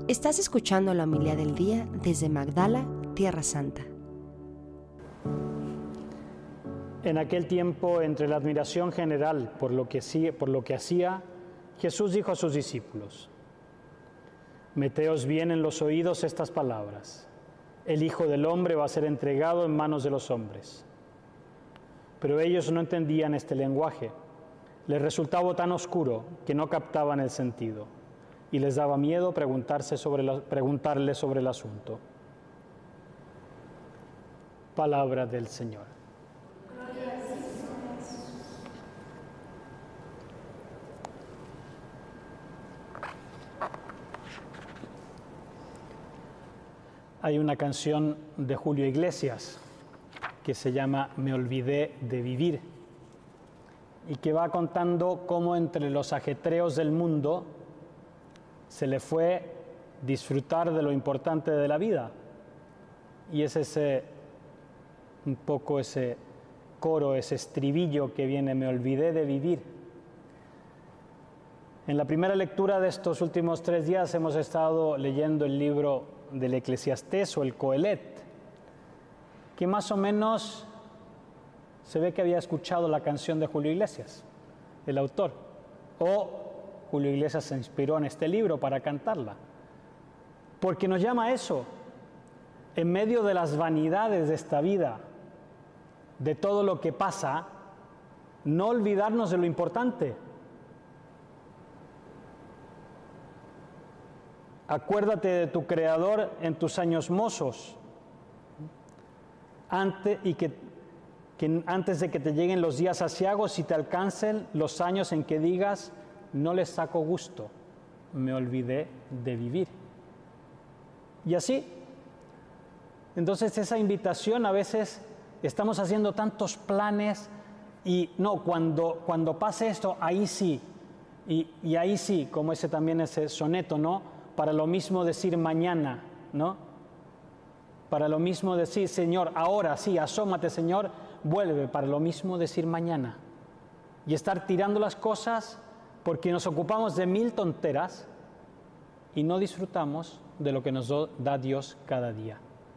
Estás escuchando la homilía del día desde Magdala, Tierra Santa. En aquel tiempo, entre la admiración general por lo que hacía, Jesús dijo a sus discípulos: Meteos bien en los oídos estas palabras: el Hijo del Hombre va a ser entregado en manos de los hombres. Pero ellos no entendían este lenguaje. Les resultaba tan oscuro que no captaban el sentido, y les daba miedo preguntarle sobre el asunto. Palabra del Señor. Hay una canción de Julio Iglesias que se llama Me olvidé de vivir, y que va contando cómo entre los ajetreos del mundo se le fue disfrutar de lo importante de la vida. Y es un poco ese coro, ese estribillo que viene: me olvidé de vivir. En la primera lectura de estos últimos 3 días hemos estado leyendo el libro del Eclesiastés o el Coelet, que más o menos se ve que había escuchado la canción de Julio Iglesias, el autor, o Julio Iglesias se inspiró en este libro para cantarla, porque nos llama a eso, en medio de las vanidades de esta vida, de todo lo que pasa, no olvidarnos de lo importante. Acuérdate de tu Creador en tus años mozos, antes de que te lleguen los días aciagos y te alcancen los años en que digas: no les saco gusto, me olvidé de vivir. Y así, entonces esa invitación, a veces estamos haciendo tantos planes y no, cuando pase esto, ahí sí, y ahí sí, como ese soneto, ¿no? Para lo mismo decir mañana, ¿no? Para lo mismo decir, Señor, ahora sí, asómate, Señor, vuelve, para lo mismo decir mañana. Y estar tirando las cosas porque nos ocupamos de 1000 tonteras y no disfrutamos de lo que nos da Dios cada día.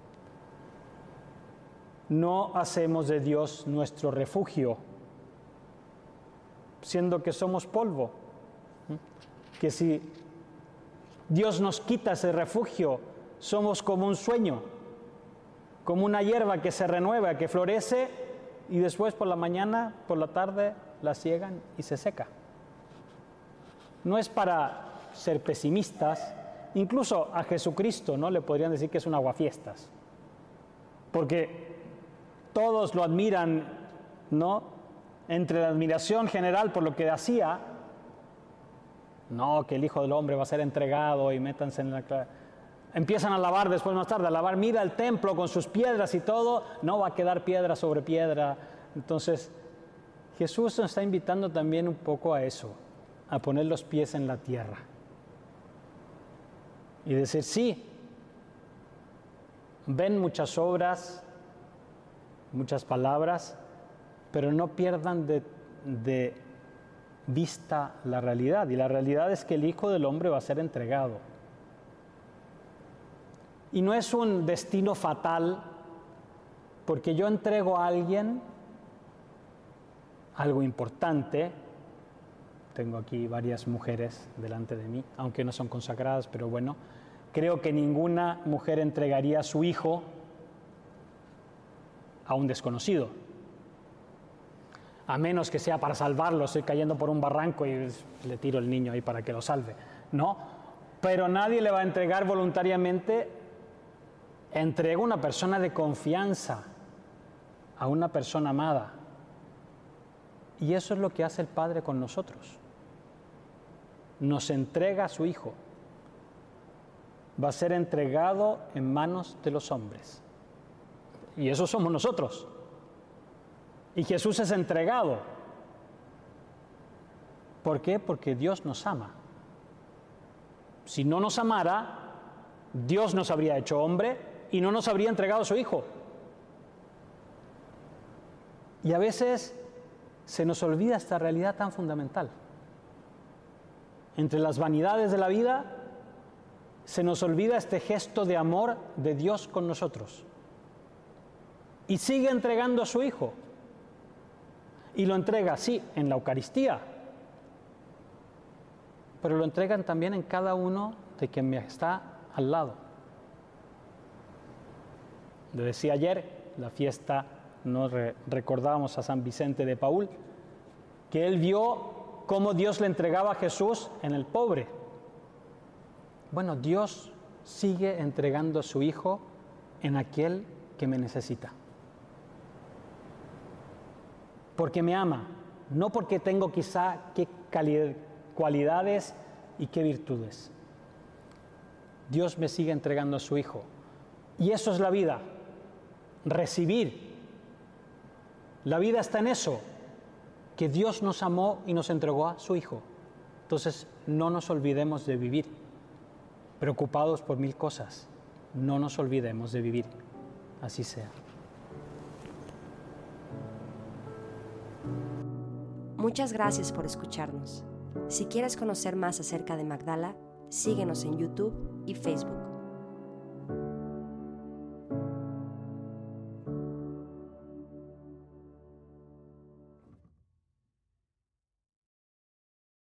No hacemos de Dios nuestro refugio, siendo que somos polvo. Que si Dios nos quita ese refugio, somos como un sueño, como una hierba que se renueva, que florece y después por la mañana, por la tarde, la siegan y se seca. No es para ser pesimistas, incluso a Jesucristo, ¿no? Le podrían decir que es un aguafiestas, porque todos lo admiran, ¿no? Entre la admiración general por lo que hacía, no, que el Hijo del Hombre va a ser entregado y métanse en la... Empiezan a lavar después, más tarde, a lavar, mira el templo con sus piedras y todo, no va a quedar piedra sobre piedra. Entonces, Jesús nos está invitando también un poco a eso, a poner los pies en la tierra. Y decir, sí, ven muchas obras, muchas palabras, pero no pierdan de vista la realidad. Y la realidad es que el Hijo del Hombre va a ser entregado. Y no es un destino fatal, porque yo entrego a alguien algo importante. Tengo aquí varias mujeres delante de mí, aunque no son consagradas, pero bueno, creo que ninguna mujer entregaría a su hijo a un desconocido, a menos que sea para salvarlo. Estoy cayendo por un barranco y le tiro el niño ahí para que lo salve, ¿no? Pero nadie le va a entregar voluntariamente. Entrega a una persona de confianza, a una persona amada. Y eso es lo que hace el Padre con nosotros. Nos entrega a su Hijo. Va a ser entregado en manos de los hombres. Y eso somos nosotros. Y Jesús es entregado. ¿Por qué? Porque Dios nos ama. Si no nos amara, Dios nos habría hecho hombre y no nos habría entregado a su Hijo. Y a veces se nos olvida esta realidad tan fundamental. Entre las vanidades de la vida se nos olvida este gesto de amor de Dios con nosotros. Y sigue entregando a su Hijo. Y lo entrega, sí, en la Eucaristía, pero lo entregan también en cada uno de quien me está al lado. Lo decía ayer, la fiesta, nos recordábamos a San Vicente de Paúl, que él vio cómo Dios le entregaba a Jesús en el pobre. Bueno, Dios sigue entregando a su Hijo en aquel que me necesita. Porque me ama, no porque tengo quizá qué cualidades y qué virtudes. Dios me sigue entregando a su Hijo. Y eso es la vida, recibir. La vida está en eso, que Dios nos amó y nos entregó a su Hijo. Entonces, no nos olvidemos de vivir, preocupados por mil cosas. No nos olvidemos de vivir, así sea. Muchas gracias por escucharnos. Si quieres conocer más acerca de Magdala, síguenos en YouTube y Facebook.